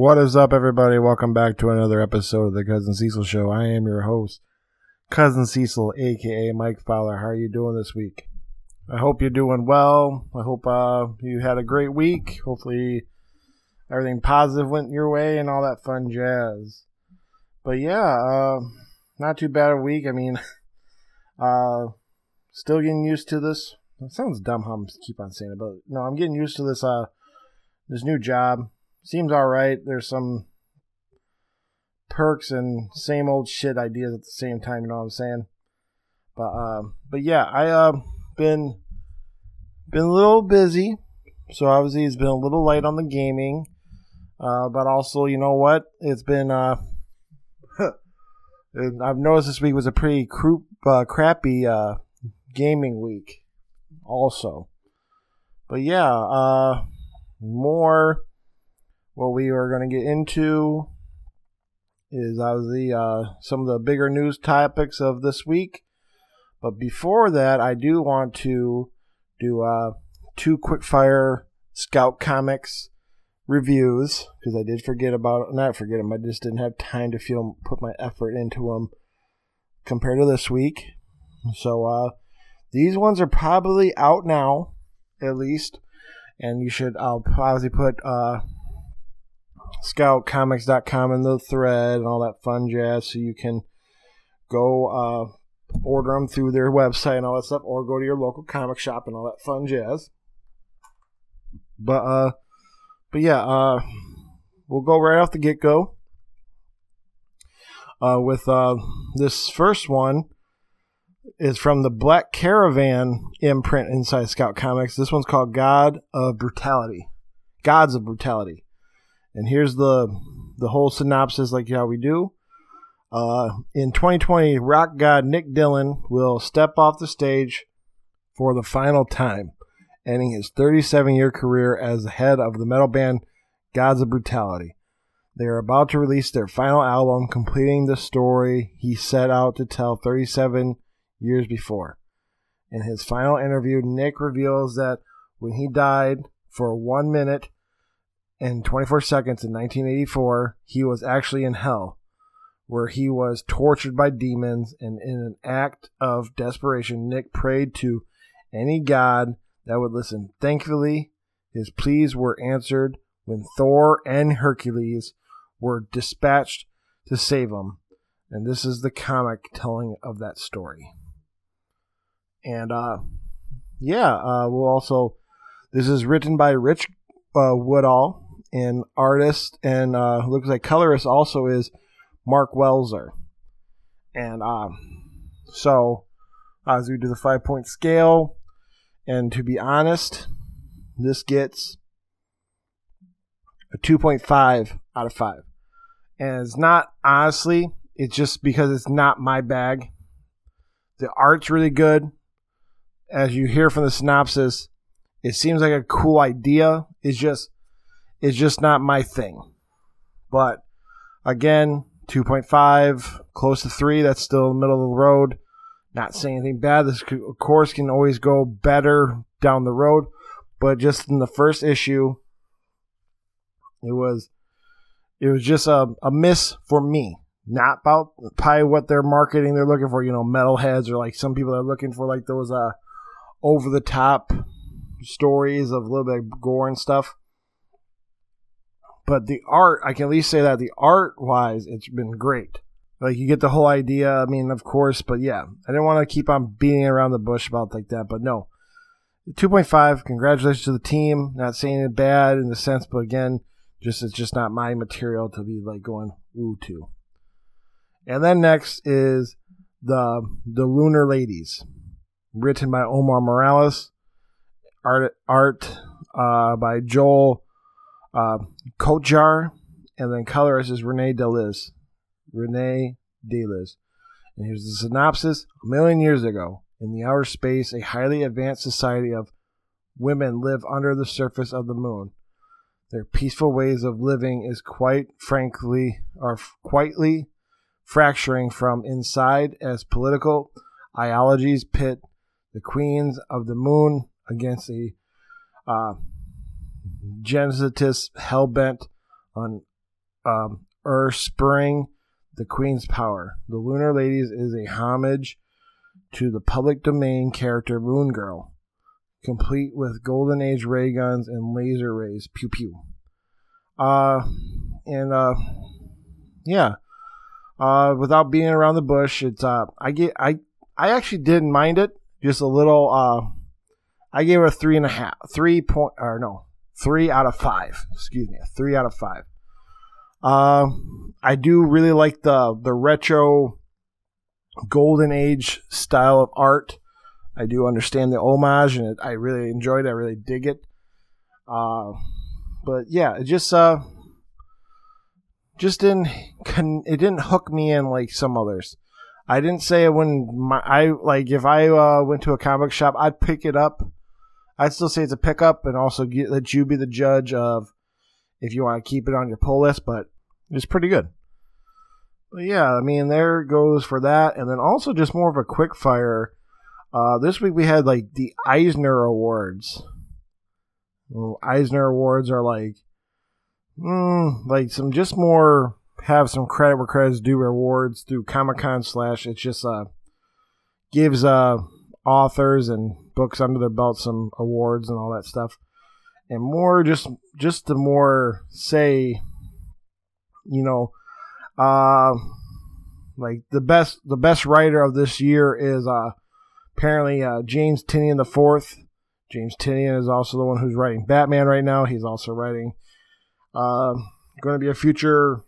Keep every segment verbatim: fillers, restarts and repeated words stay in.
What is up, everybody? Welcome back to another episode of the Cousin Cecil Show. I am your host, Cousin Cecil, aka Mike Fowler. How are you doing this week? I hope you're doing well. I hope uh, you had a great week. Hopefully everything positive went your way and all that fun jazz. But yeah, uh, not too bad a week. I mean, uh, still getting used to this. It sounds dumb how I keep on saying it, but no, I'm getting used to this uh, this new job. Seems all right. There's some perks and same old shit ideas at the same time. You know what I'm saying? But uh, but yeah, I uh been been a little busy, so obviously it's been a little light on the gaming. Uh, but also, you know what? It's been uh, I've noticed this week was a pretty croup, uh, crappy uh gaming week, also. But yeah, uh, more. What we are going to get into is obviously uh, some of the bigger news topics of this week. But before that, I do want to do uh, two quickfire Scout Comics reviews, because I did forget about it. Not forget them, I just didn't have time to feel put my effort into them compared to this week. So uh, these ones are probably out now, at least. And you should, I'll obviously put... Uh, scout comics dot com in the thread and all that fun jazz, so you can go uh, order them through their website and all that stuff, or go to your local comic shop and all that fun jazz. But uh, but yeah, uh, we'll go right off the get go uh, with uh, this first one is from the Black Caravan imprint inside Scout Comics. This one's called God of Brutality, Gods of Brutality. And here's the the whole synopsis, like how we do. Uh, in twenty twenty, rock god Nick Dillon will step off the stage for the final time, ending his thirty-seven-year career as the head of the metal band Gods of Brutality. They are about to release their final album, completing the story he set out to tell thirty-seven years before. In his final interview, Nick reveals that when he died for one minute and twenty-four seconds in nineteen eighty-four, he was actually in hell, where he was tortured by demons, and in an act of desperation, Nick prayed to any god that would listen. Thankfully, his pleas were answered when Thor and Hercules were dispatched to save him. And this is the comic telling of that story. And, uh, yeah, uh, we'll also, this is written by Rich uh, Woodall. And artist and uh, looks like colorist also is Mark Welzer. And um, so as we do the five point scale, and to be honest, this gets a two point five out of five. And it's not, honestly, it's just because it's not my bag. The art's really good. As you hear from the synopsis, it seems like a cool idea. It's just It's just not my thing. But, again, two point five, close to three. That's still in the middle of the road. Not saying anything bad. This, of course, can always go better down the road. But just in the first issue, it was it was just a, a miss for me. Not about probably what they're marketing. They're looking for, you know, metalheads, or like some people are looking for like those uh, over-the-top stories of a little bit of gore and stuff. But the art, I can at least say that the art-wise, it's been great. Like, you get the whole idea, I mean, of course, but yeah. I didn't want to keep on beating around the bush about like that, but no. two point five, congratulations to the team. Not saying it bad in the sense, but again, just it's just not my material to be, like, going ooh to. And then next is the the Lunar Ladies, written by Omar Morales, art, art uh, by Joel Uh, Kojar, and then colorist is Renee Deliz. Renee Deliz. And here's the synopsis. A million years ago, in the outer space, a highly advanced society of women live under the surface of the moon. Their peaceful ways of living is quite frankly, are quietly fracturing from inside as political ideologies pit the queens of the moon against a uh, Genesis hell-bent on um, Ur Spring, The Queen's Power. The Lunar Ladies is a homage to the public domain character Moon Girl, complete with Golden Age ray guns and laser rays. Pew pew. Uh, and uh, yeah. Uh, without being around the bush, it's uh, I get I I actually didn't mind it. Just a little. Uh, I gave it a three and a half, three point, or no, three out of five. Excuse me, a three out of five. Uh, I do really like the the retro, golden age style of art. I do understand the homage, and it, I really enjoyed it. I really dig it. Uh, but yeah, it just uh. Just didn't it didn't hook me in like some others. I didn't say when my I like if I uh, went to a comic shop, I'd pick it up. I'd still say it's a pickup, and also get, let you be the judge of if you want to keep it on your pull list. But it's pretty good. But yeah, I mean there goes for that, and then also just more of a quick fire. Uh, this week we had like the Eisner Awards. Well, Eisner Awards are like. Mm, like some just more have some credit where credit's due rewards through Comic-Con slash it's just uh gives uh authors and books under their belt some awards and all that stuff, and more just just to more say you know uh like the best the best writer of this year is uh apparently uh James Tynion the fourth. James Tynion is also the one who's writing Batman right now. He's also writing Uh, going to be a future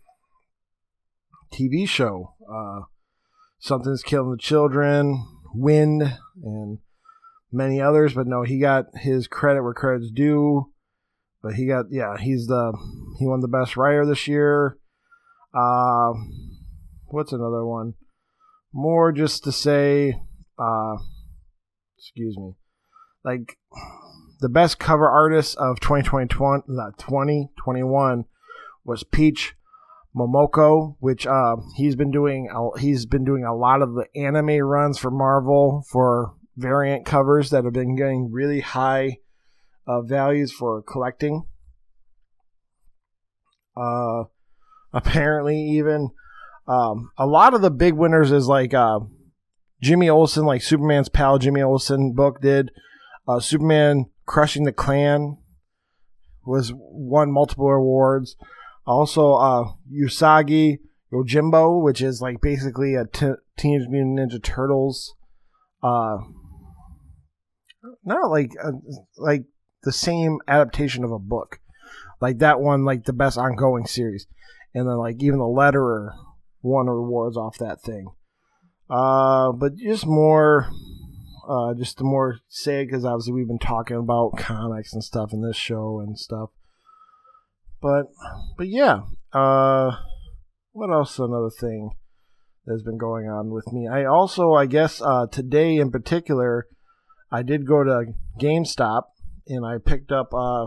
T V show. Uh, Something's Killing the Children, Wind, and many others. But no, he got his credit where credit's due. But he got, yeah, he's the, he won the best writer this year. Uh, what's another one? More just to say, uh, excuse me, like, the best cover artist of twenty twenty-one was Peach Momoko, which uh, he's been doing. He's been doing a lot of the anime runs for Marvel for variant covers that have been getting really high uh, values for collecting. Uh, apparently, even um, a lot of the big winners is like uh, Jimmy Olsen, like Superman's pal Jimmy Olsen book did. Uh, Superman Crushing the Klan was won multiple awards. Also, uh, Usagi Yojimbo, which is like basically a t- Teenage Mutant Ninja Turtles, uh, not like uh, like the same adaptation of a book, like that one, like the best ongoing series, and then like even the letterer won awards off that thing. Uh, but just more. Uh, just to more say, because obviously we've been talking about comics and stuff in this show and stuff. But, but yeah. Uh, what else? Another thing that's been going on with me. I also, I guess, uh, today in particular, I did go to GameStop and I picked up uh,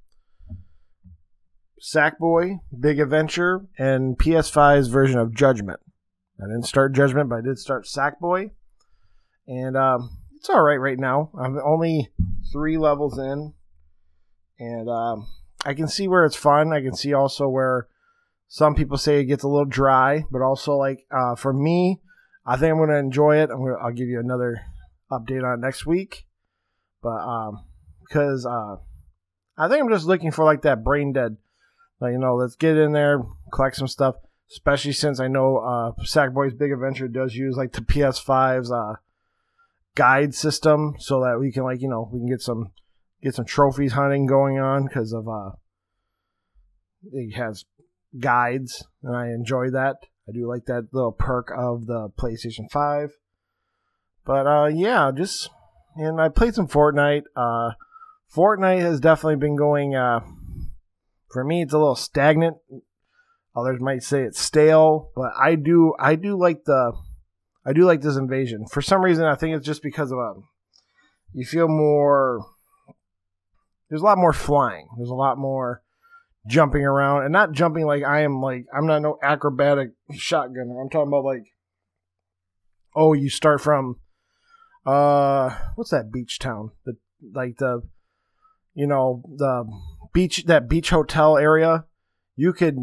Sackboy, Big Adventure, and P S five's version of Judgment. I didn't start Judgment, but I did start Sackboy. And, um, it's all right right now. I'm only three levels in, and um, I can see where it's fun. I can see also where some people say it gets a little dry, but also like uh, for me, I think I'm going to enjoy it. I'm gonna, I'll give you another update on it next week, but um, because uh, I think I'm just looking for like that brain dead, like you know, let's get in there, collect some stuff. Especially since I know uh, Sackboy's Big Adventure does use like the P S five's uh, guide system, so that we can like you know we can get some get some trophies hunting going on because of uh it has guides, and I enjoy that. I do like that little perk of the PlayStation five. But uh yeah, just and I played some Fortnite. Uh, Fortnite has definitely been going. Uh, for me, it's a little stagnant. Others might say it's stale, but I do I do like the. I do like this invasion. For some reason, I think it's just because of um, you feel more. There's a lot more flying. There's a lot more jumping around, and not jumping like I am. Like I'm not no acrobatic shotgunner. I'm talking about like, oh, you start from, uh, what's that beach town? The like the, you know, the beach that beach hotel area. You could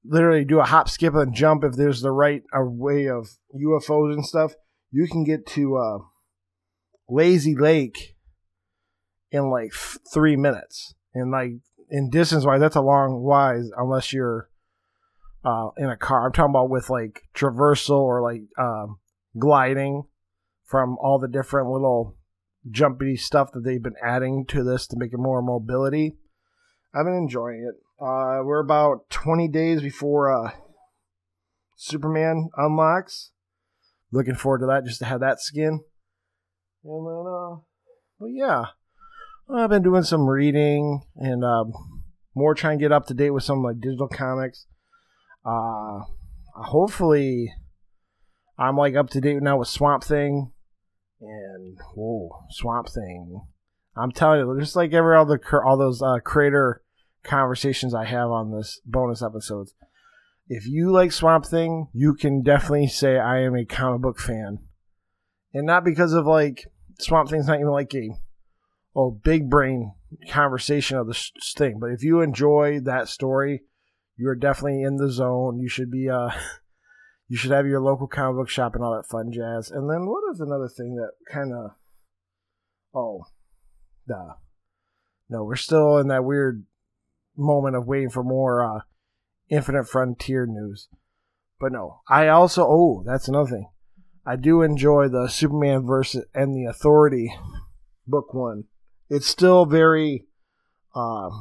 literally do a hop, skip, and jump if there's the right uh, way of U F Os and stuff. You can get to uh, Lazy Lake in like f- three minutes. And like in distance wise, that's a long wise unless you're uh, in a car. I'm talking about with like traversal or like um, gliding from all the different little jumpy stuff that they've been adding to this to make it more mobility. I've been enjoying it. Uh, we're about twenty days before uh, Superman unlocks. Looking forward to that, just to have that skin. And then, uh, but yeah, I've been doing some reading and uh, more trying to get up to date with some like digital comics. Uh, hopefully, I'm like up to date now with Swamp Thing. And whoa, Swamp Thing! I'm telling you, just like every other all those uh, creator conversations I have on this bonus episodes, if you like Swamp Thing, you can definitely say I am a comic book fan, and not because of like Swamp Thing's not even like a oh big brain conversation of this thing, but if you enjoy that story, you're definitely in the zone. You should be uh. You should have your local comic book shop and all that fun jazz. And then what is another thing that kind of... Oh, duh. No, we're still in that weird moment of waiting for more uh, Infinite Frontier news. But no, I also... Oh, that's another thing. I do enjoy the Superman versus and the Authority book one. It's still very... Um,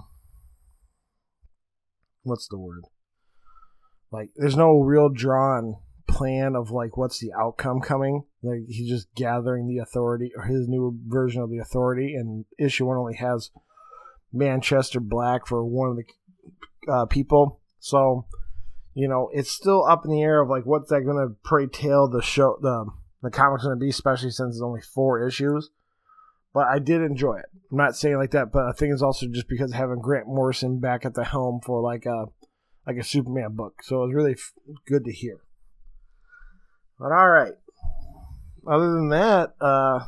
what's the word? Like, there's no real drawn plan of, like, what's the outcome coming. Like, he's just gathering the Authority, or his new version of the Authority, and issue one only has Manchester Black for one of the uh, people. So, you know, it's still up in the air of, like, what's that going to pray tale the show, the, the comic's going to be, especially since it's only four issues. But I did enjoy it. I'm not saying like that, but I think it's also just because of having Grant Morrison back at the helm for, like, a like a Superman book. So it was really f- good to hear. But all right. Other than that, uh,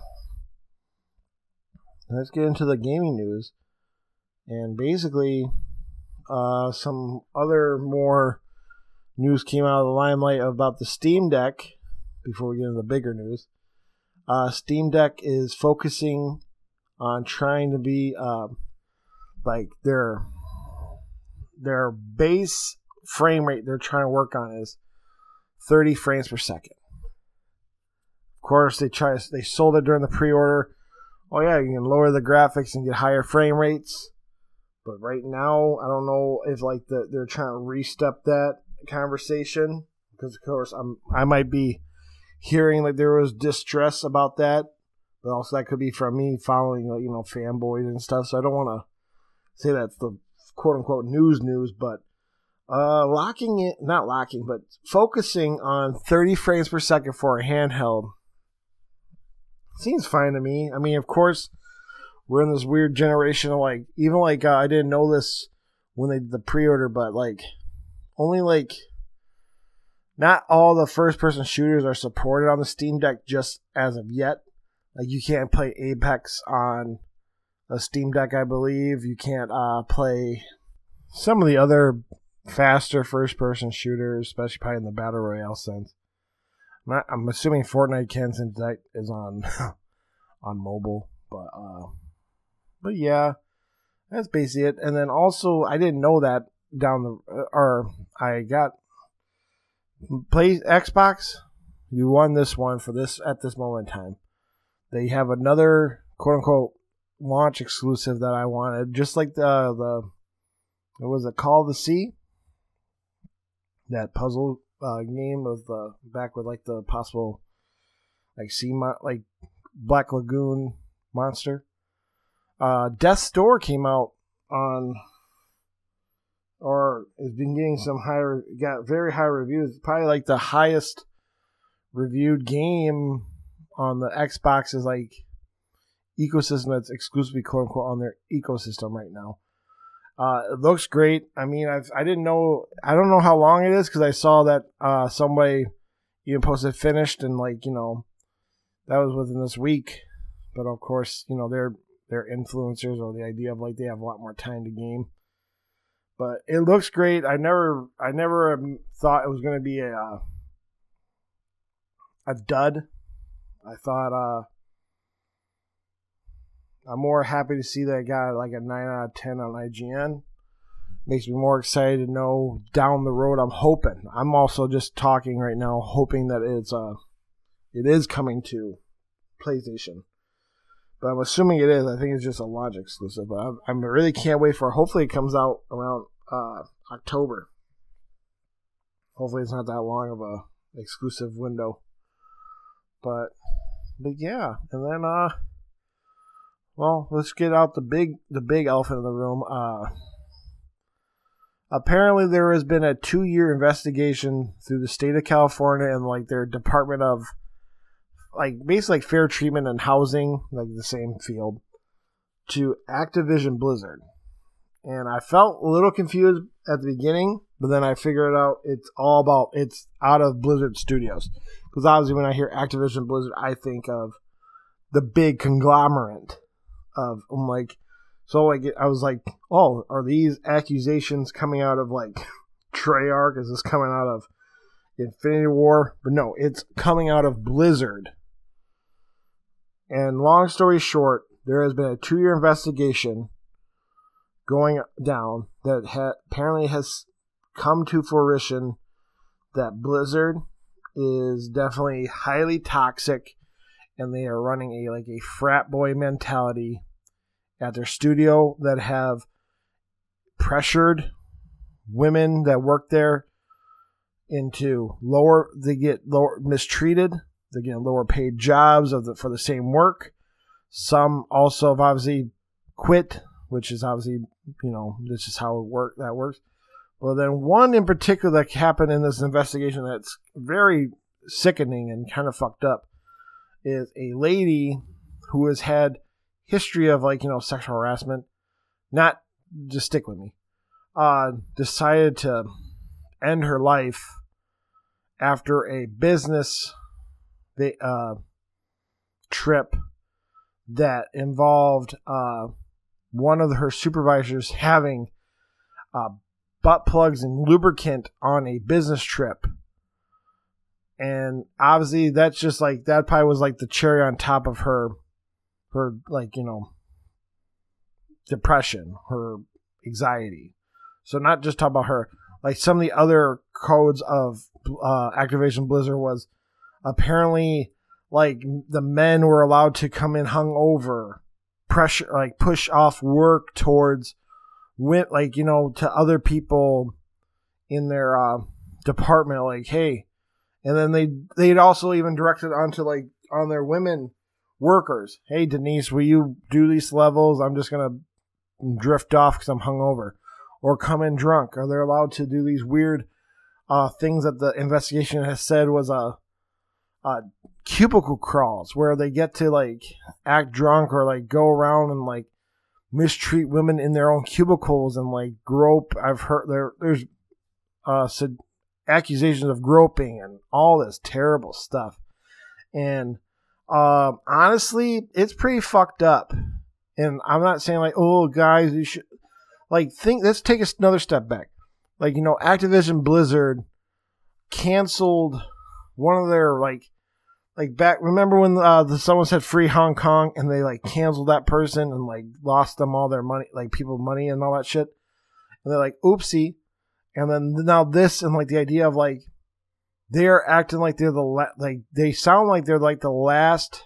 let's get into the gaming news. And basically, uh, some other more news came out of the limelight about the Steam Deck. Before we get into the bigger news. Uh, Steam Deck is focusing on trying to be uh, like their... Their base frame rate they're trying to work on is thirty frames per second. Of course, they try they sold it during the pre-order. Oh yeah, you can lower the graphics and get higher frame rates. But right now, I don't know if like the, they're trying to re-step that conversation, because of course I'm I might be hearing like there was distress about that, but also that could be from me following you know fanboys and stuff. So I don't want to say that's the quote-unquote news news, but uh, locking it, not locking, but focusing on thirty frames per second for a handheld seems fine to me. I mean, of course, we're in this weird generation of, like, even, like, uh, I didn't know this when they did the pre-order, but, like, only, like, not all the first-person shooters are supported on the Steam Deck just as of yet. Like, you can't play Apex on a Steam Deck, I believe. You can't uh, play some of the other faster first-person shooters, especially probably in the Battle Royale sense. I'm, not, I'm assuming Fortnite can, since that is on on mobile. But, uh, but yeah, that's basically it. And then also, I didn't know that down the... Or I got... Play Xbox, you won this one for this at this moment in time. They have another quote-unquote launch exclusive that I wanted, just like the the what was it, Call of the Sea, that puzzle uh, game of the back with like the possible like sea mo- like Black Lagoon monster. Uh, Death's Door came out on, or has been getting some higher, got very high reviews. Probably like the highest reviewed game on the Xbox is like ecosystem that's exclusively quote unquote on their ecosystem right now. Uh, it looks great. I mean, I've, I didn't know, I don't know how long it is because I saw that uh, somebody even posted finished and like, you know, that was within this week. But of course, you know, they're, they're influencers or the idea of like they have a lot more time to game. But it looks great. I never, I never thought it was going to be a uh, a dud. I thought uh, I'm more happy to see that I got like a nine out of ten on I G N. Makes me more excited to know down the road. I'm hoping. I'm also just talking right now, hoping that it's uh, it is coming to PlayStation. But I'm assuming it is. I think it's just a Launch exclusive. But I, I really can't wait for it. Hopefully it comes out around uh, October. Hopefully it's not that long of a exclusive window. But but yeah. And then uh well, let's get out the big the big elephant in the room. Uh apparently there has been a two year investigation through the state of California and like their Department of like basically like fair treatment and housing, like the same field, to Activision Blizzard. And I felt a little confused at the beginning, but then I figured out it's all about, it's out of Blizzard Studios. Because obviously when I hear Activision Blizzard, I think of the big conglomerate of, I'm like, so like I was like, oh, are these accusations coming out of like Treyarch? Is this coming out of Infinity War? But no, it's coming out of Blizzard. And long story short, there has been a two-year investigation going down that ha- apparently has come to fruition that Blizzard is definitely highly toxic and they are running a like a frat boy mentality at their studio that have pressured women that work there into lower, they get lower mistreated, they get lower paid jobs of the, for the same work. Some also have obviously quit, which is obviously, you know, this is how it work that works. Well, then one in particular that happened in this investigation that's very sickening and kind of fucked up is a lady who has had history of like, you know, sexual harassment. Not, just stick with me. Uh, decided to end her life after a business uh, trip that involved uh, one of her supervisors having uh, butt plugs and lubricant on a business trip. And obviously that's just like, that probably was like the cherry on top of her, her like, you know, depression, her anxiety. So not just talk about her, like some of the other codes of uh, Activision Blizzard was apparently like the men were allowed to come in hungover, pressure, like push off work towards, like, you know, to other people in their uh, department, like, hey, and then they they'd also even directed onto like on their women workers, hey Denise, will you do these levels? I'm just gonna drift off because I'm hungover, or come in drunk. Are they allowed to do these weird uh, things that the investigation has said was a uh, uh, cubicle crawls where they get to like act drunk or like go around and like mistreat women in their own cubicles and like grope. I've heard there there's uh said accusations of groping and all this terrible stuff. And uh, honestly, it's pretty fucked up. And I'm not saying like, oh guys, you should like think. Let's take another step back. Like, you know, Activision Blizzard canceled one of their like. Like back, remember when uh, the someone said free Hong Kong and they like canceled that person and like lost them all their money, like people money and all that shit. And they're like, oopsie. And then now this and like the idea of like they're acting like they're the la- like they sound like they're like the last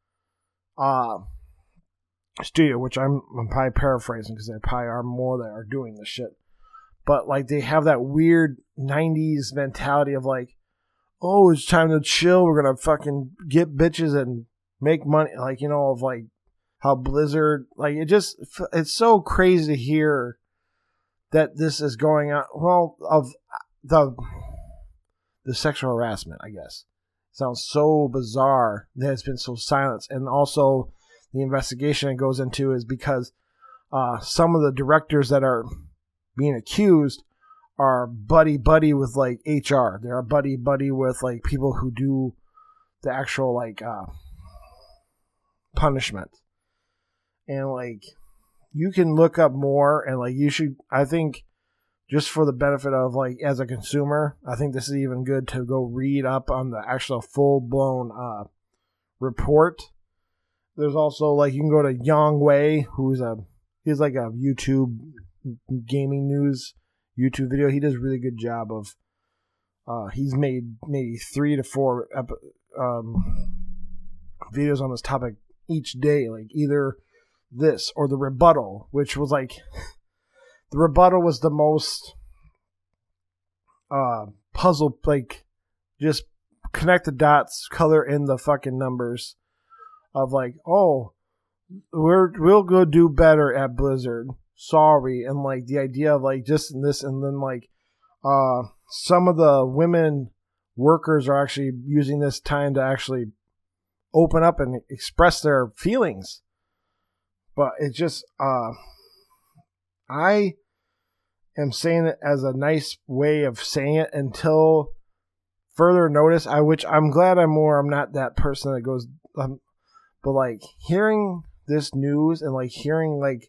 uh studio, which I'm, I'm probably paraphrasing because there probably are more that are doing this shit. But like they have that weird nineties mentality of like, oh, it's time to chill. We're going to fucking get bitches and make money. Like, you know, of like how Blizzard, like it just, it's so crazy to hear that this is going on. Well, of the, the sexual harassment, I guess. Sounds so bizarre that it's been so silenced. And also the investigation it goes into is because uh, some of the directors that are being accused are buddy buddy with like H R. They are buddy buddy with like people who do the actual like uh, punishment. And like you can look up more and like you should. I think just for the benefit of, like, as a consumer, I think this is even good to go read up on the actual full-blown uh, report. There's also, like, you can go to Yang Wei, who's a, he's like a YouTube gaming news YouTube video. He does a really good job of, uh, he's made maybe three to four ep- um, videos on this topic each day, like either this or the rebuttal, which was like, the rebuttal was the most uh, puzzle, like, just connect the dots, color in the fucking numbers of like, oh, we're, we'll go do better at Blizzard. Sorry. And like the idea of like just this, and then like uh, some of the women workers are actually using this time to actually open up and express their feelings. But it just, uh, I am saying it as a nice way of saying it until further notice. I which I'm glad I'm more. I'm not that person that goes. Um, but like hearing this news and like hearing like,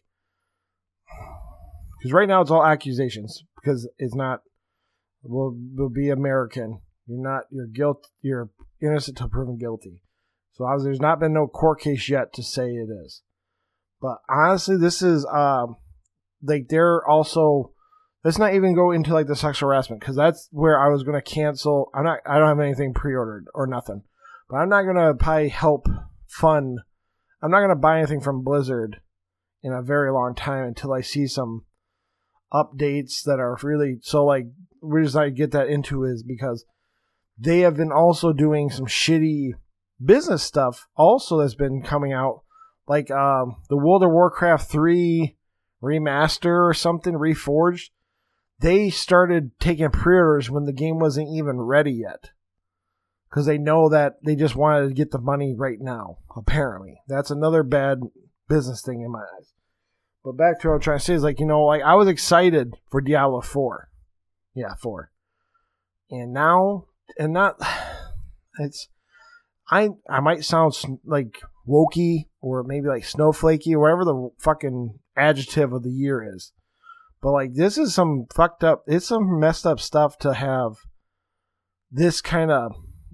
because right now it's all accusations because it's not. Will will be American. You're not. You're guilt. You're innocent till proven guilty. So obviously there's not been no court case yet to say it is. But honestly, this is um like they're also. Let's not even go into like the sexual harassment because that's where I was going to cancel. I'm not. I don't have anything pre-ordered or nothing, but I'm not going to probably help fund. I'm not going to buy anything from Blizzard in a very long time until I see some updates that are really so. Like the reason I get that into is because they have been also doing some shitty business stuff. Also, that's been coming out like um, the World of Warcraft three remaster or something, Reforged. They started taking pre-orders when the game wasn't even ready yet. Because they know that they just wanted to get the money right now, apparently. That's another bad business thing in my eyes. But back to what I'm trying to say is, like, you know, like, I was excited for Diablo four. Yeah, four. And now, and not, it's, I I might sound like wokey or maybe like snowflakey or whatever the fucking adjective of the year is. But, like, this is some fucked up, it's some messed up stuff to have this kind of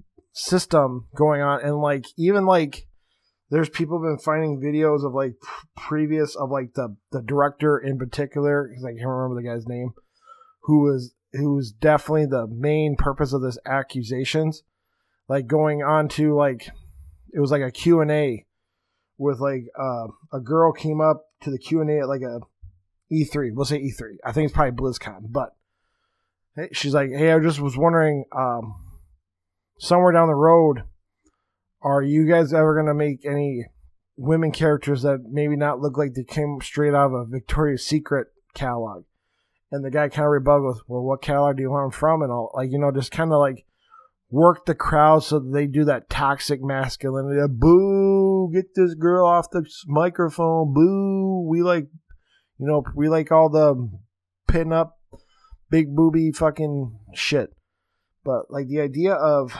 system going on. And, like, even, like, there's people been finding videos of, like, previous, of, like, the, the director in particular, because I can't remember the guy's name, who was, who was definitely the main purpose of this accusations. Like, going on to, like, it was like a Q and A with, like, uh, a girl came up to the Q and A at, like, a E three, we'll say E three. I think it's probably BlizzCon, but hey, she's like, hey, I just was wondering, um, somewhere down the road, are you guys ever going to make any women characters that maybe not look like they came straight out of a Victoria's Secret catalog? And the guy kind of rebutted with, well, what catalog do you want them from? And all, like, you know, just kind of like work the crowd so that they do that toxic masculinity. Boo, get this girl off the microphone. Boo, we like, you know, we like all the pin up, big booby fucking shit. But, like, the idea of,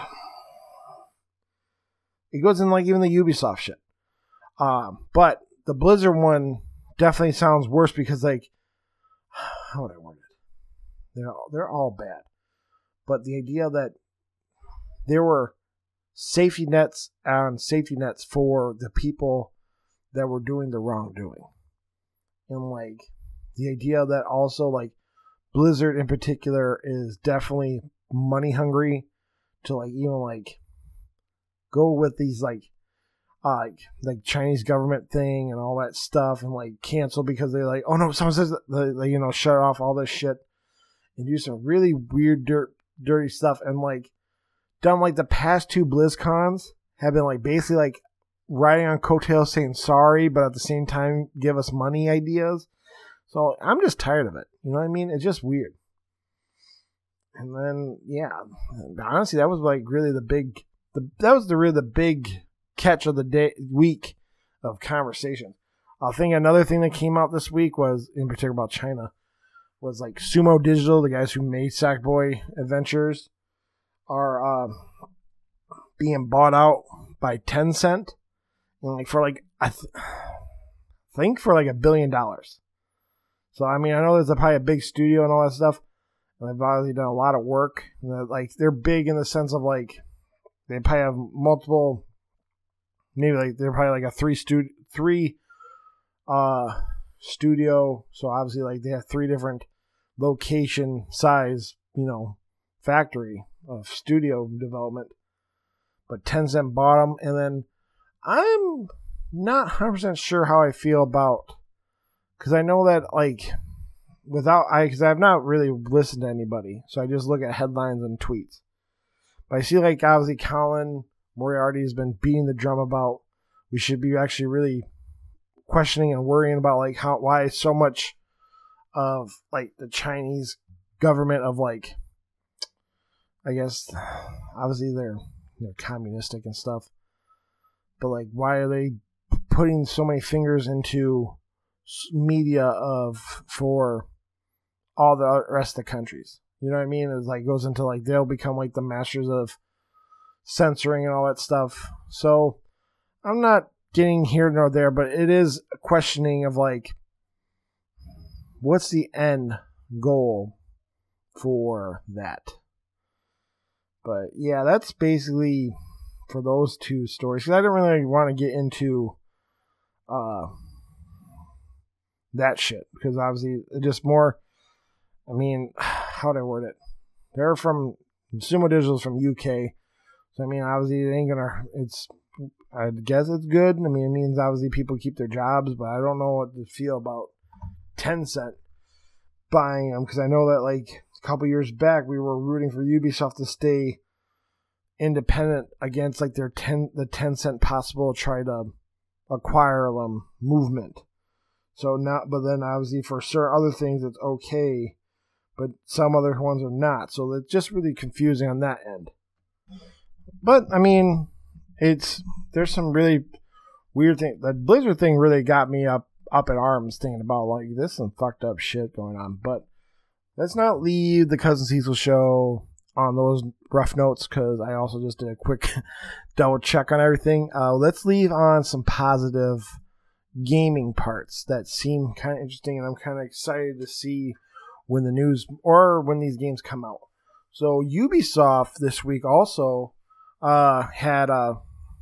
it goes in, like, even the Ubisoft shit. Um, but the Blizzard one definitely sounds worse because, like, how would I word it? They're all, they're all bad. But the idea that there were safety nets on safety nets for the people that were doing the wrongdoing. And, like, the idea that also, like, Blizzard in particular is definitely money hungry to, like, even, like, go with these, like, uh, like, like Chinese government thing and all that stuff and, like, cancel because they're like, oh, no, someone says that, they, you know, shut off all this shit and do some really weird, dirt, dirty stuff. And, like, done, like, the past two BlizzCons have been, like, basically, like, riding on coattails saying sorry, but at the same time give us money ideas. So I'm just tired of it. You know what I mean? It's just weird. And then, yeah, honestly, that was like really the big, the that was the really the big catch of the day week of conversation. I think another thing that came out this week was, in particular about China, was like Sumo Digital, the guys who made Sackboy Adventures, are uh, being bought out by Tencent. And like for like I th- think for like a billion dollars. So, I mean, I know there's a, probably a big studio and all that stuff. And they've obviously done a lot of work. And they're, like, they're big in the sense of, like, they probably have multiple, maybe, like, they're probably like a three, stu- three uh, studio. So, obviously, like, they have three different location size, you know, factory of studio development. But Tencent bought them. And then I'm not one hundred percent sure how I feel about, because I know that, like, without, I, because I've not really listened to anybody, so I just look at headlines and tweets. But I see, like, obviously Colin Moriarty has been beating the drum about we should be actually really questioning and worrying about, like, how, why so much of, like, the Chinese government of, like, I guess, obviously they're, you know, communistic and stuff, but, like, why are they putting so many fingers into media of for all the rest of the countries? You know what I mean? It's like goes into like they'll become like the masters of censoring and all that stuff. So I'm not getting here nor there, but it is a questioning of like what's the end goal for that. But yeah, that's basically for those two stories. Because I didn't really want to get into uh that shit, because obviously just more, I mean, how do I word it? They're from, Sumo Digital's from U K, so I mean, obviously it ain't gonna, it's, I guess it's good. I mean, it means obviously people keep their jobs, but I don't know what to feel about Tencent buying them, because I know that like a couple years back we were rooting for Ubisoft to stay independent against like their ten, the Tencent possible try to acquire them movement. So now, but then obviously for certain other things it's okay, but some other ones are not. So it's just really confusing on that end. But I mean, it's there's some really weird thing. The Blizzard thing really got me up up in arms thinking about like this some fucked up shit going on. But let's not leave the Cousin Cecil show on those rough notes, because I also just did a quick double check on everything. Uh, let's leave on some positive gaming parts that seem kind of interesting, and I'm kind of excited to see when the news or when these games come out. So Ubisoft this week also uh, had a,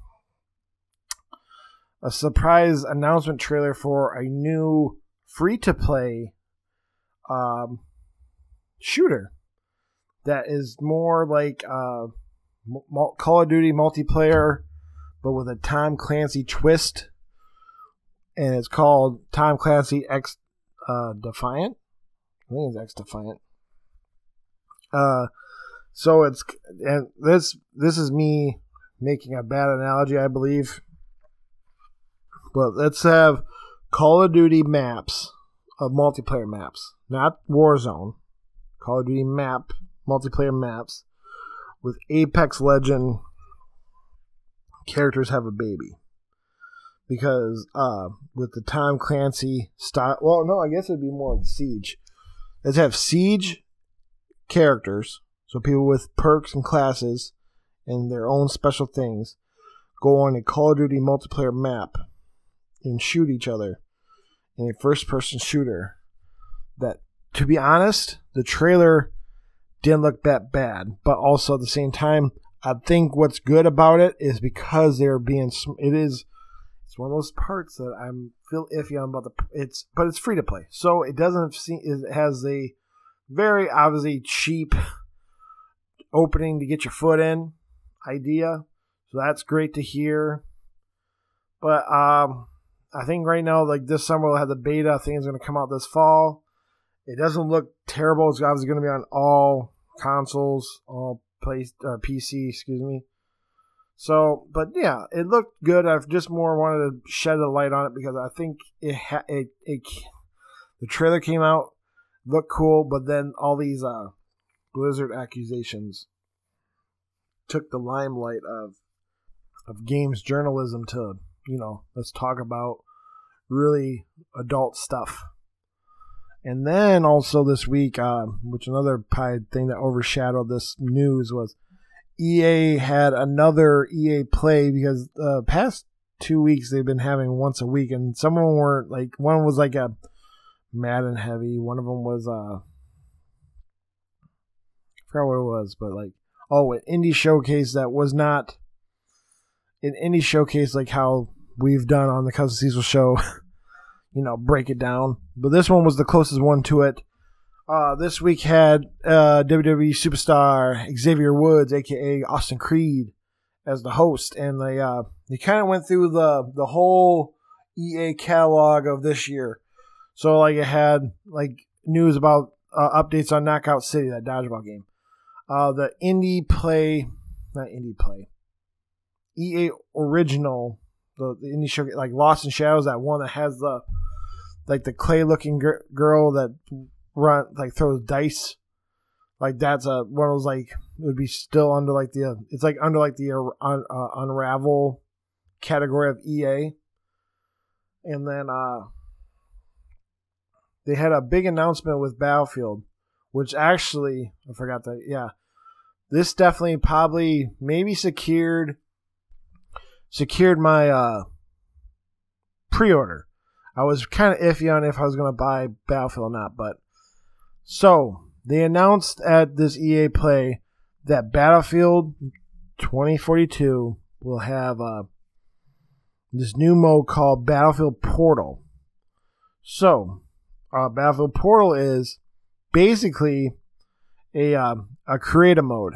a surprise announcement trailer for a new free-to-play um, shooter that is more like uh, Call of Duty multiplayer, but with a Tom Clancy twist. And it's called Tom Clancy X uh, Defiant. I think it's X Defiant. Uh, so it's and this this is me making a bad analogy, I believe. But let's have Call of Duty maps of multiplayer maps, not Warzone. Call of Duty map multiplayer maps with Apex Legend characters have a baby. Because uh, with the Tom Clancy style, well, no, I guess it'd be more like Siege. Let's have Siege characters, so people with perks and classes and their own special things go on a Call of Duty multiplayer map and shoot each other in a first-person shooter. That, to be honest, the trailer didn't look that bad, but also at the same time, I think what's good about it is because they're being, it is. It's one of those parts that I'm feel iffy on about the it's, but it's free to play, so it doesn't seem it has a very obviously cheap opening to get your foot in idea, so that's great to hear. But um, I think right now, like this summer, we'll have the beta. I think it's going to come out this fall. It doesn't look terrible. It's obviously going to be on all consoles, all place or P C, excuse me. So, but yeah, it looked good. I've just more wanted to shed a light on it because I think it, ha- it, it the trailer came out, looked cool, but then all these uh, Blizzard accusations took the limelight of of games journalism to, you know, let's talk about really adult stuff. And then also this week, uh, which another pie thing that overshadowed this news was E A had another E A Play, because the uh, past two weeks they've been having once a week, and some of them weren't like, one was like a Madden heavy. One of them was uh, I forgot what it was, but like oh, an indie showcase that was not an indie showcase like how we've done on the Cousin Cecil show. You know, break it down. But this one was the closest one to it. Uh, this week had uh, W W E superstar Xavier Woods, aka Austin Creed, as the host, and they uh, they kind of went through the the whole E A catalog of this year. So like it had like news about uh, updates on Knockout City, that dodgeball game, uh, the indie play, not indie play, E A original, the, the indie show like Lost in Shadows, that one that has the like the clay looking gr- girl that run like throws dice. Like that's a one of those like it would be still under like the uh, it's like under like the uh, un, uh, Unravel category of E A. And then uh, they had a big announcement with Battlefield, which actually I forgot that yeah, this definitely probably maybe secured secured my uh, pre-order. I was kind of iffy on if I was going to buy Battlefield or not, but so they announced at this E A Play that Battlefield twenty forty-two will have uh, this new mode called Battlefield Portal. So, uh, Battlefield Portal is basically a uh, a creative mode.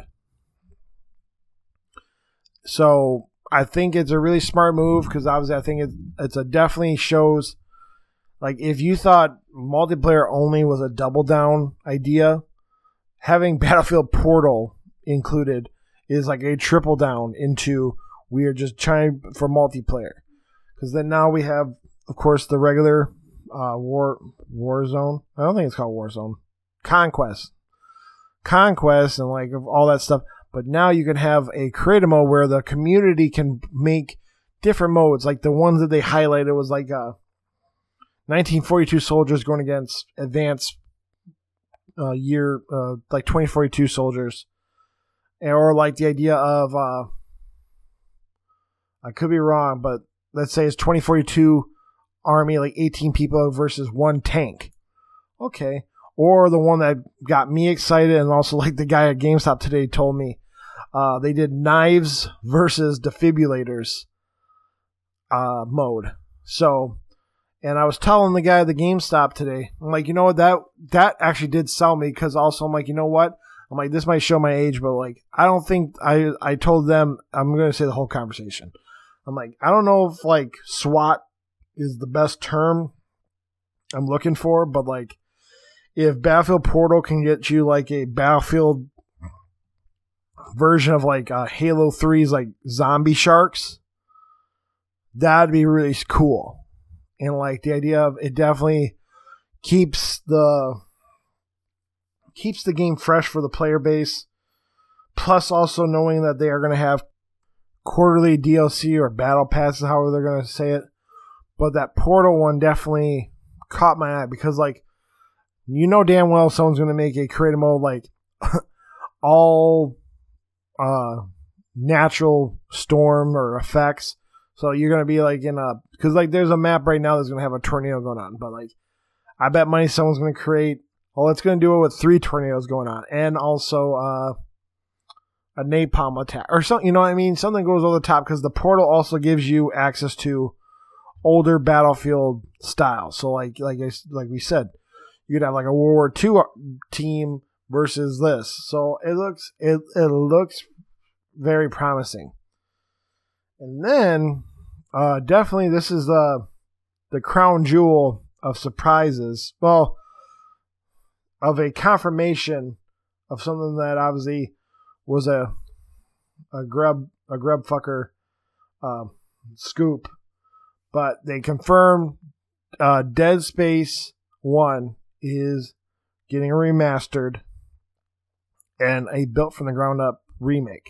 So I think it's a really smart move because obviously I think it, it's a definitely shows. Like, if you thought multiplayer only was a double down idea, having Battlefield Portal included is like a triple down into we are just trying for multiplayer. Because then now we have, of course, the regular uh, War Warzone. I don't think it's called Warzone. Conquest. Conquest and like all that stuff. But now you can have a creative mode where the community can make different modes. Like the ones that they highlighted was like a nineteen forty-two soldiers going against advanced uh, year, uh, like twenty forty-two soldiers. Or like the idea of, uh, I could be wrong, but let's say it's twenty forty-two army, like eighteen people versus one tank. Okay. Or the one that got me excited and also like the guy at GameStop today told me, uh, they did knives versus defibrillators uh, mode. So, and I was telling the guy at the GameStop today, I'm like, you know what, that that actually did sell me because also I'm like, you know what? I'm like, this might show my age, but like, I don't think, I, I told them, I'm going to say the whole conversation. I'm like, I don't know if like SWAT is the best term I'm looking for, but like, if Battlefield Portal can get you like a Battlefield version of like uh, Halo three's like zombie sharks, that'd be really cool. And like the idea of it definitely keeps the keeps the game fresh for the player base. Plus also knowing that they are going to have quarterly D L C or battle passes, however they're going to say it. But that Portal one definitely caught my eye because like, you know damn well someone's going to make a creative mode like all uh, natural storm or effects. So you're going to be like in a... Because like there's a map right now that's going to have a tornado going on. But like I bet money someone's going to create... Well, it's going to do it with three tornadoes going on. And also uh, a napalm attack. Or something, you know what I mean? Something goes over the top because the Portal also gives you access to older Battlefield styles. So like like I, like we said... You could have like a World War Two team versus this. So it looks it it looks very promising. And then uh, definitely this is the the crown jewel of surprises. Well, of a confirmation of something that obviously was a a grub a grub fucker uh, scoop, but they confirmed uh, Dead Space One is getting remastered and a built from the ground up remake.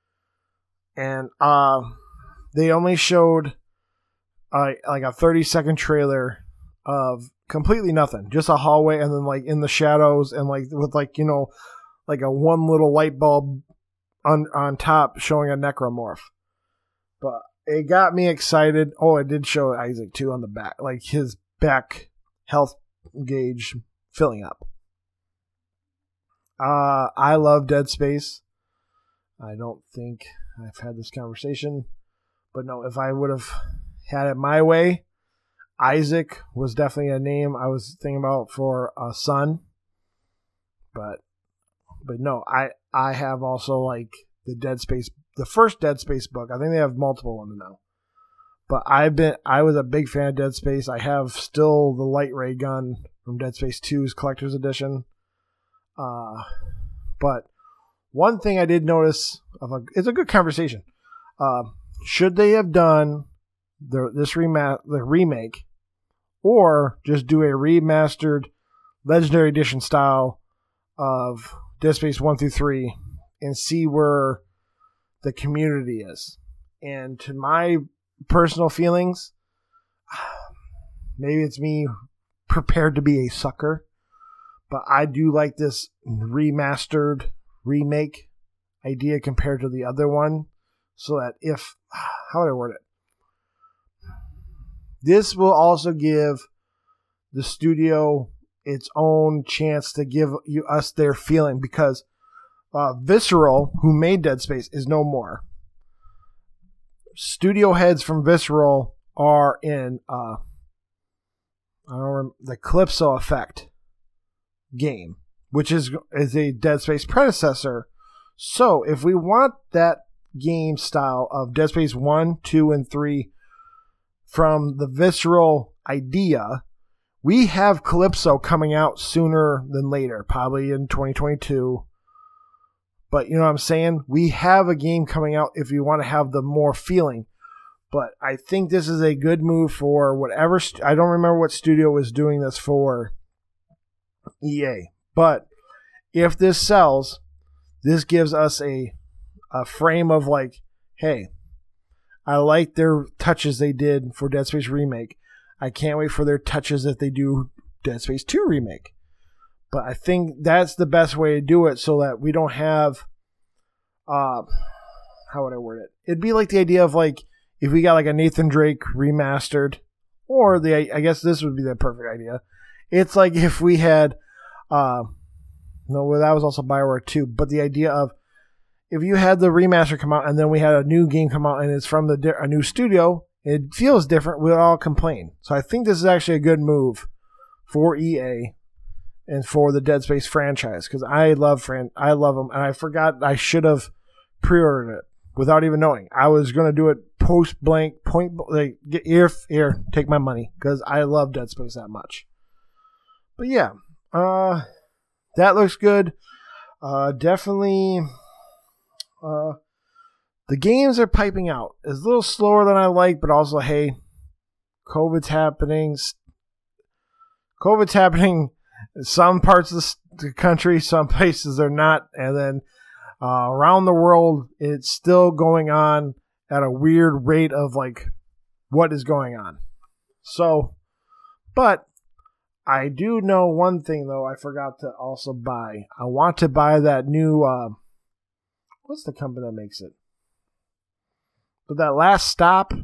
And uh, they only showed uh, like a thirty second trailer of completely nothing, just a hallway and then like in the shadows and like with like, you know, like a one little light bulb on, on top showing a necromorph. But it got me excited. Oh, it did show Isaac too on the back, like his back health gauge filling up. Uh, I love Dead Space. I don't think I've had this conversation, but no, if I would have had it my way, Isaac was definitely a name I was thinking about for a son. But, but no, I I have also like the Dead Space, the first Dead Space book. I think they have multiple ones now. But I've been, I was a big fan of Dead Space. I have still the light ray gun from Dead Space two's Collector's Edition. Uh, but one thing I did notice of a, it's a good conversation. Uh, should they have done the this rema- the remake, or just do a remastered Legendary Edition style of Dead Space one through three and see where the community is? And to my personal feelings, maybe it's me prepared to be a sucker, but I do like this remastered remake idea compared to the other one, so that if, how would I word it? This will also give the studio its own chance to give you us their feeling, because uh, Visceral, who made Dead Space, is no more. Studio heads from Visceral are in uh, I don't remember, the Calypso Effect game, which is is a Dead Space predecessor. So if we want that game style of Dead Space one, two, and three from the Visceral idea, we have Calypso coming out sooner than later, probably in twenty twenty-two. But you know what I'm saying? We have a game coming out if you want to have the more feeling. But I think this is a good move for whatever. St- I don't remember what studio was doing this for E A. But if this sells, this gives us a a frame of like, hey, I like their touches they did for Dead Space Remake. I can't wait for their touches if they do Dead Space two Remake. But I think that's the best way to do it, so that we don't have, uh, how would I word it? It'd be like the idea of like, if we got like a Nathan Drake remastered, or the, I guess this would be the perfect idea. It's like if we had, uh, no, well, that was also BioWare two, but the idea of if you had the remaster come out and then we had a new game come out and it's from the a new studio, it feels different, we'd all complain. So I think this is actually a good move for E A and for the Dead Space franchise, because I love fran- I love them, and I forgot I should have pre-ordered it without even knowing. I was going to do it post blank, point like get here, here, take my money, because I love Dead Space that much. But yeah, uh, that looks good. Uh, definitely, uh, the games are piping out. It's a little slower than I like, but also, hey, COVID's happening. COVID's happening. Some parts of the country, some places are not, and then uh, around the world, it's still going on at a weird rate of like what is going on. So, but I do know one thing though. I forgot to also buy. I want to buy that new. Uh, what's the company that makes it? But that Last Stop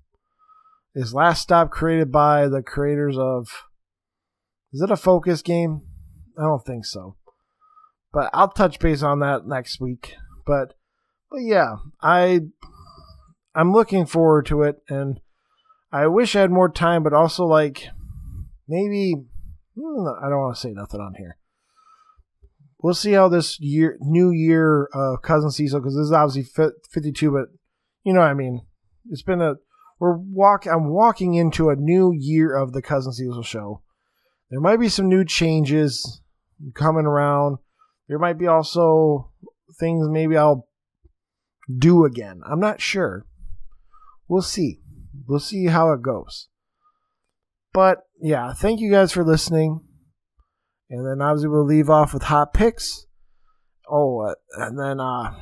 is Last Stop created by the creators of. Is it a Focus game? I don't think so. But I'll touch base on that next week. But but yeah, I I'm looking forward to it, and I wish I had more time, but also like maybe I don't want to say nothing on here. We'll see how this year new year of uh, Cousin Cecil, because this is obviously fifty-two, but you know what I mean. It's been a we're walk I'm walking into a new year of the Cousin Cecil show. There might be some new changes coming around. There might be also things maybe I'll do again. I'm not sure. We'll see. We'll see how it goes. But, yeah, thank you guys for listening. And then obviously we'll leave off with hot picks. Oh, uh, and then uh,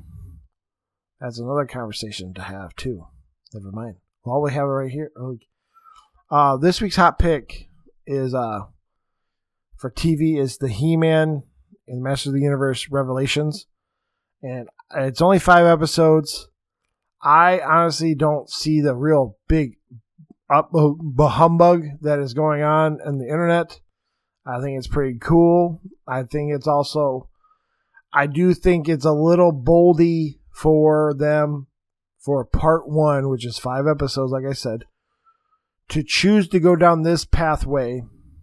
that's another conversation to have, too. Never mind. Well, we have it right here. Uh, this week's hot pick is uh for T V is the He-Man and Master of the Universe Revelations, and it's only five episodes. I honestly don't see the real big up humbug that is going on on the internet. I think it's pretty cool. I think it's also, I do think it's a little boldy for them for part one, which is five episodes, like I said, to choose to go down this pathway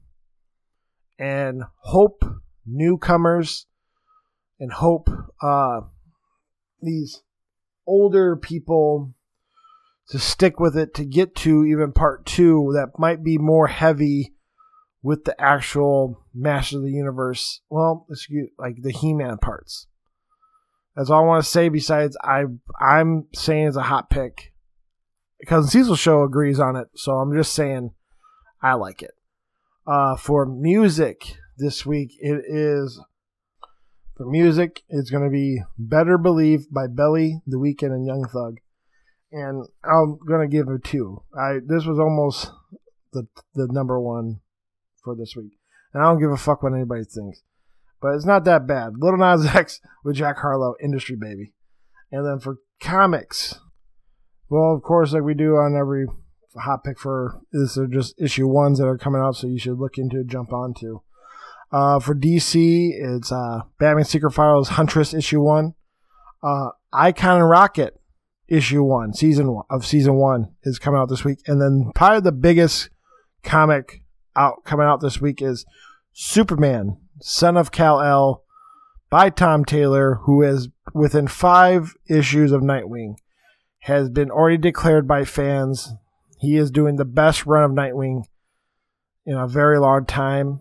and hope newcomers and hope uh, these older people to stick with it to get to even part two that might be more heavy with the actual Master of the Universe. Well, excuse, like the He-Man parts. That's all I want to say. Besides, I I'm saying it's a hot pick. Cousin Cecil Show agrees on it, so I'm just saying I like it. Uh, for music this week, it is for music. It's going to be "Better Believe" by Belly, The Weeknd, and Young Thug, and I'm going to give it two. I this was almost the the number one for this week, and I don't give a fuck what anybody thinks. But it's not that bad. Lil Nas X with Jack Harlow, Industry Baby. And then for comics, well, of course, like we do on every hot pick for, this are just issue ones that are coming out, so you should look into, jump onto. Uh, for D C, it's uh, Batman Secret Files Huntress issue one. Uh, Icon and Rocket issue one, season one of season one is coming out this week. And then probably the biggest comic out coming out this week is Superman, Son of Kal-El, by Tom Taylor, who is within five issues of Nightwing, has been already declared by fans. He is doing the best run of Nightwing in a very long time.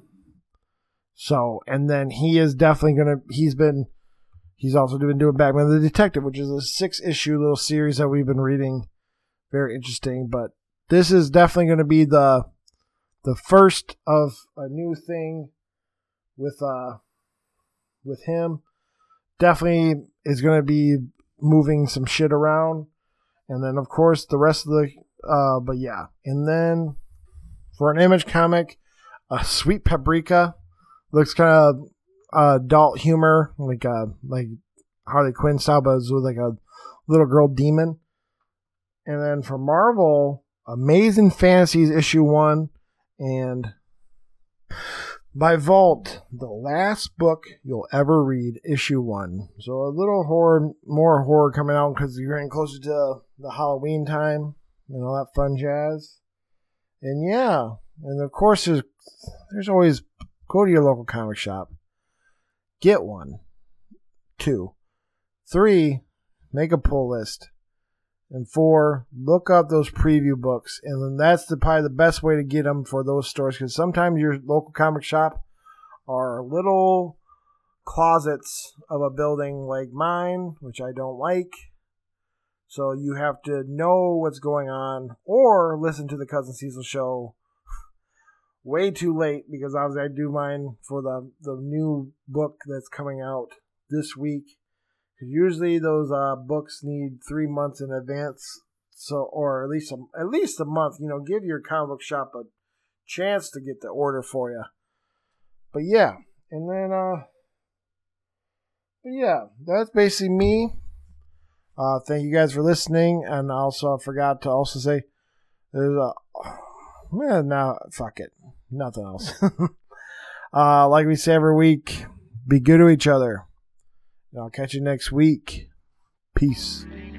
So, and then he is definitely going to, he's been, he's also been doing Batman the Detective, which is a six issue little series that we've been reading. Very interesting, but this is definitely going to be the, the first of a new thing with uh with him. Definitely is going to be moving some shit around, and then of course the rest of the uh but yeah, and then for an Image comic, a uh, Sweet Paprika, looks kind of uh, adult humor, like uh like Harley Quinn style, but it's with like a little girl demon. And then for Marvel, Amazing Fantasies issue one, and by Vault, the last book you'll ever read, issue one. So a little horror, more horror coming out because you're getting closer to the Halloween time and all that fun jazz. And yeah, and of course there's, there's always, go to your local comic shop, get one. Two. Three, make a pull list. And four, look up those preview books. And then that's the, probably the best way to get them for those stores. Because sometimes your local comic shop are little closets of a building like mine, which I don't like. So you have to know what's going on or listen to the Cousin Cecil Show way too late. Because obviously I do mine for the, the new book that's coming out this week. Because usually those uh, books need three months in advance, so or at least a, at least a month. You know, give your comic book shop a chance to get the order for you. But yeah, and then uh, but yeah, that's basically me. Uh, thank you guys for listening, and also I forgot to also say there's a man. Now fuck it, nothing else. uh, like we say every week, be good to each other. I'll catch you next week. Peace.